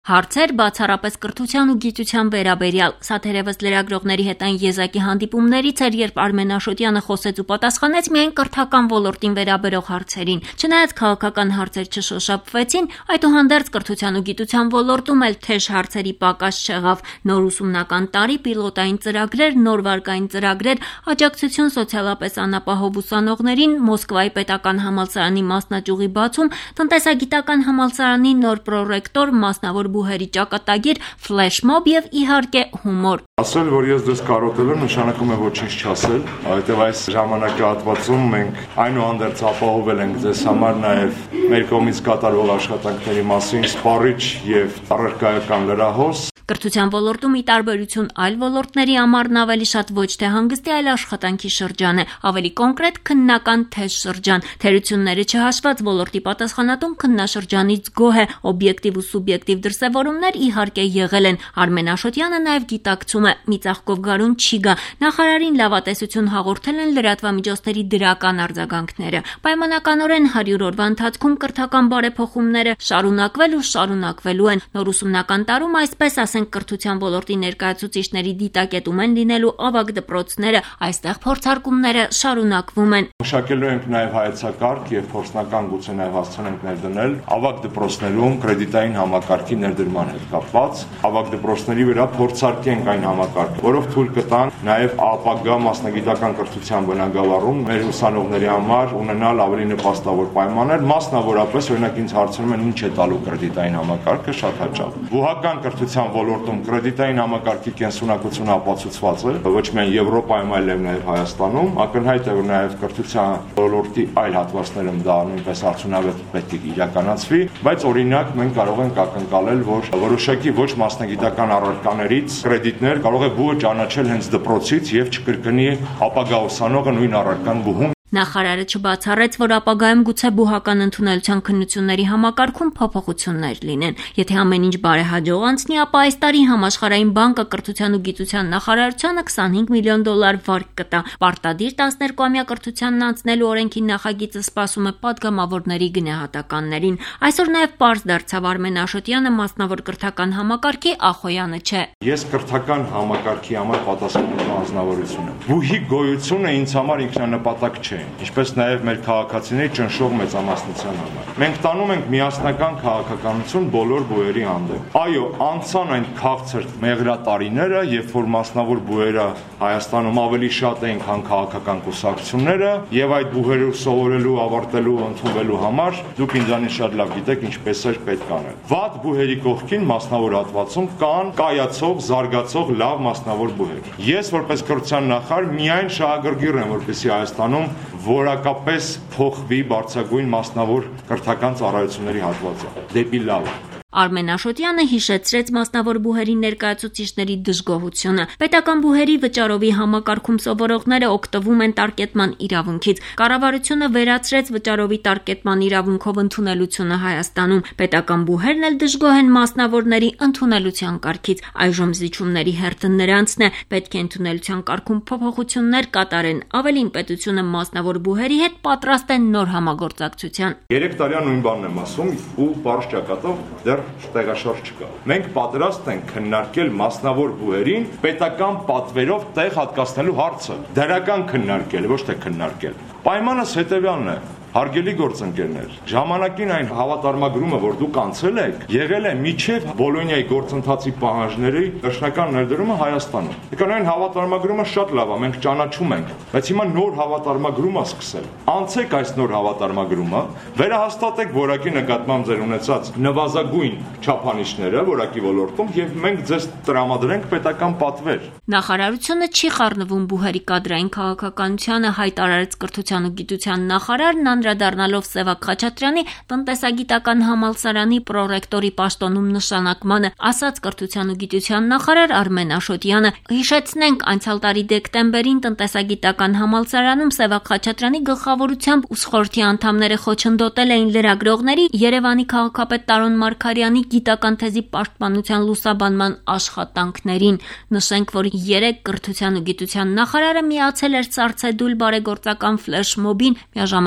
Հարցեր բացառապես կրթության ու գիտության վերաբերյալ, սա թերևս լրագրողների հետ այն եզակի հանդիպումներից էր, երբ Արմեն Աշոտյանը խոսեց ու պատասխանեց միայն կրթական ոլորտին վերաբերող հարցերին։ Չնայած քաղաքական հարցեր չշոշափվեցին, այդուհանդերձ կրթության ու գիտության ոլորտում էլ թեժ հարցերի պակաս չեղավ։ Նոր ուսումնական տարի, պիլոտային ծրագրեր, նոր վարկային ծրագրեր, աջակցություն սոցիալապես անապահով ուսանողներին, Մոսկվայի պետական համալսարանի մասնաճյուղի բացում, տնտեսագիտական համալսարանի նոր պրոռեկտոր, մասնավոր բուհերի ճակատագիր, ֆլեշմոբ եւ իհարկե հումոր։ Ասել, որ ես դες կարոտել եմ, նշանակում է ոչինչ չասել, այդտեղ այս ժամանակահատվածում մենք այնուհանդերձ ապահովել ենք ձեզ համար նաեւ մեր կողմից կատարվող աշխատանքների մասին սպառիչ եւ առարկայական լրահոս։ Կրթության ոլորտում ի տարբերություն այլ ոլորտների ամառն ավելի շատ ոչ թե հանգստի, այլ աշխատանքի շրջան է, ավելի կոնկրետ քննական թեժ շրջան։ Թերությունները չհաշված ոլորտի պատասխանատուն քննաշրջանից գոհ է, օբյեկտիվ ու սուբյեկտիվ դրսևորումներ իհարկե եղել են։ Արմեն Աշոտյանը նաև գիտակցում է, մի ծաղկով գարուն չի գա։ Նախարարին լավատեսություն հաղորդել են լրատվամիջոցների դրական արձագանքները։ Պայմանականորեն 100 օրվա ընթացքում կրթական բարեփոխումները շարունակվել ու շարունակվելու են։ Նոր ուսումնական տարում այսպես ասենք կրթության ոլորտի ներկայացուցիչների դիտակետում են լինելու ավագ դպրոցները, այստեղ փորձարկումները շարունակվում են։ Մշակելու ենք նաև հայեցակարգ եւ փորձնական գուցե նաև հասցնենք ներդնել ավագ դպրոցներում կրեդիտային համակարգի ներդրման հետ կապված, ավագ դպրոցների վրա փորձարկենք այն համակարգը, որով թույլ կտան նաև ապագա մասնագիտական կրթության բնագավառում մեր ուսանողների համար ունենալ ավելի նպաստավոր պայմաններ, մասնավորապես օրինակ ինձ հարցնում են ինչ է տալու կրեդիտային համակարգը շատ հաճախ։ Բուհական կրթության ոլորտում կրեդիտային համակարգի կենսունակությունը ապացուցված է, ոչ միայն Եվրոպայում, այլև նաև Հայաստանում, ակնհայտ է, որ նաև կրթության ոլորտի այլ հատվածներում դա նույնպես արդյունավետ պետք է իրականացվի, բայց օրինակ մենք կարող ենք ակնկալել, որ որոշակի ոչ մասնագիտական առարկաներից կրեդիտներ կարող է բուհը ճանաչել հենց դպրոցից եւ չկրկնի ապագա ուսանողը նույն առարկան բուհում։ Նախարարը չբացառեց, որ ապագայում գուցե բուհական ընդունելության քննությունների համակարգում փոփոխություններ լինեն։ Եթե ամեն ինչ բարեհաջող անցնի, ապա այս տարի Համաշխարհային բանկը կրթության ու գիտության նախարարությանը $25 միլիոն վարկ կտա։ Պարտադիր 12-ամյա կրթությանն անցնելու օրենքի նախագիծը սպասում է падգամավորների գնահատականներին։ Այսօր նաև պարզ դարձավ Արմեն Աշոտյանը մասնավոր կրթական համակարգի Ախոյանը չէ։ Ես կրթական համակարգի համար պատասխանատու անձնավորություն եմ։ Բուհի գոյությունը ինձ համար ինքնանպատակ չէ, ինչպես նաև մեր քաղաքացիների ճնշող մեծամասնության համար։ Մենք տանում ենք միասնական քաղաքականություն բոլոր բուհերի հանդեպ։ Այո, անցան այն քաղցր մեղրատարիները, երբ որ մասնավոր բուհերը Հայաստանում ավելի շատ էին, քան քաղաքական կուսակցությունները, եւ այդ բուհերը սովորելու, ավարտելու, ընդունվելու համար դուք ինձանից շատ լավ գիտեք ինչպես էր պետք անել։ Վատ բուհերի կողքին մասնավոր հատվածում կան կայացող, զարգացող լավ մասնավոր բուհեր։ Ես որպես կրթության նախարար միայն շահագրգիռ եմ, որպեսզի Հայաստանում որակապես փոխվի բարձրագույն մասնավոր կրթական ծառայությունների հատվածը դեպի լավ։ Արմեն Աշոտյանը հիշեցրեց մասնավոր բուհերի ներկայացուցիչների դժգոհությունը։ Պետական բուհերի վճարովի համակարգում սովորողները օգտվում են տարկետման իրավունքից։ Կառավարությունը վերացրեց վճարովի տարկետման իրավունքով ընդունելությունը Հայաստանում։ Պետական բուհերն էլ դժգոհ են մասնավորների ընդունելության կարգից։ Այժմ զիջումների հերթը նրանցն է։ Պետք է ընդունելության կարգում փոփոխություններ կատարեն։ Ավելին, պետությունը մասնավոր բուհերի հետ պատրաստ է նոր համագործակցության։ 3 տարի նույն բանն եմ ասում ու բարձ ճակատով տեղաշարժ չկա։ Մենք պատրաստ ենք քննարկել մասնավոր բուհերին պետական պատվերով տեղ հատկացնելու հարցը։ Դրական քննարկել, ոչ թե քննարկել։ Պայմանս հետևյալն է. Հարգելի գործընկերներ, ժամանակին այն հավատարմագրումը, որ դուք անցել եք, եղել է միջև Բոլոնիայի գործընթացի պահանջների վերջնական ներդրումը Հայաստանում։ Եկան այն հավատարմագրումը շատ լավ է, մենք ճանաչում ենք, բայց հիմա նոր հավատարմագրում է սկսել։ Անցեք այս նոր հավատարմագրումը, վերահաստատեք որակի նկատմամբ ձեր ունեցած նվազագույն չափանիշները որակի ոլորտում եւ մենք ձեզ տրամադրենք պետական պատվեր։ Նախարարությունը չի խառնվում բուհերի կադրային քաղաքականությանը, հայտարարեց կրթության ու գիտության նախարարն անդրադառնալով Սևակ Խաչատրյանի տնտեսագիտական համալսարանի պրոռեկտորի պաշտոնում նշանակմանը, ասաց կրթության ու գիտության նախարար Արմեն Աշոտյանը։ Հիշեցնենք, անցյալ տարի դեկտեմբերին տնտեսագիտական համալսարանում Սևակ Խաչատրյանի գլխավորությամբ ուսխորհրդի անդամները խոչընդոտել էին լրագրողների Երևանի քաղաքապետ Տարոն Մարգարյանի գիտական թեզի պաշտպանության լուսաբանման աշխատանքներին։ Նշենք, որ 3 կրթության ու գիտության նախարարը միացել էր Սառցեդուլ բարեգործական ֆլեշմոբին, միաժամանակ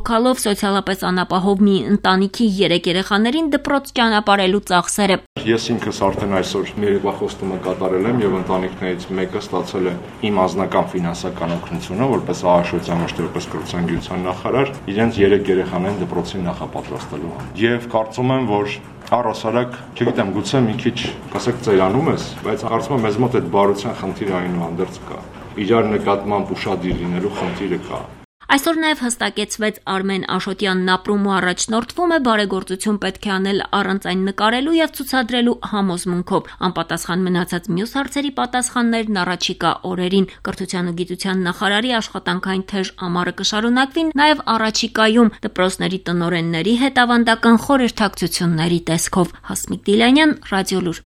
բողոքալով սոցիալապես անապահով մի ընտանիքի 3 երեխաներին դպրոց ճանապարհելու ծախսերը։ Ես ինքս արդեն այսօր մի երեկվա խոստումը կատարել եմ եւ ընտանիքներից մեկը ստացել է իմ անձնական ֆինանսական օգնությունը, որպես ԱԱՇ-ության ոչ թե որպես կրթության գիտության նախարար, իրենց 3 երեխաներին դպրոցին նախապատրաստելու։ Եվ կարծում եմ, որ առհասարակ, չգիտեմ, գուցե մի քիչ, ասեք, ծերանում ես, բայց կարծում եմ մեզ մոտ այդ բարության խնդիրը այնուհանդերձ կա։ Իրար նկատմամբ ուշադիր լինելու խնդիրը կա։ Այսօր նաև հստակեցվեց Արմեն Աշոտյանն ապրում ու առաջնորդվում է բարեգործություն պետք է անել առանց այն նկարելու եւ ցուցադրելու համոզմունքով։ Անպատասխան մնացած մյուս հարցերի պատասխաններն առաջիկա օրերին կրթության ու գիտության նախարարի աշխատանքային թեժ ամառը կշարունակվի նաև առաջիկայում դպրոցների տնօրենների հետ ավանդական խորհրդակցությունների տեսքով։ Հասմիկ Դիլանյան, Ռադիոլուր։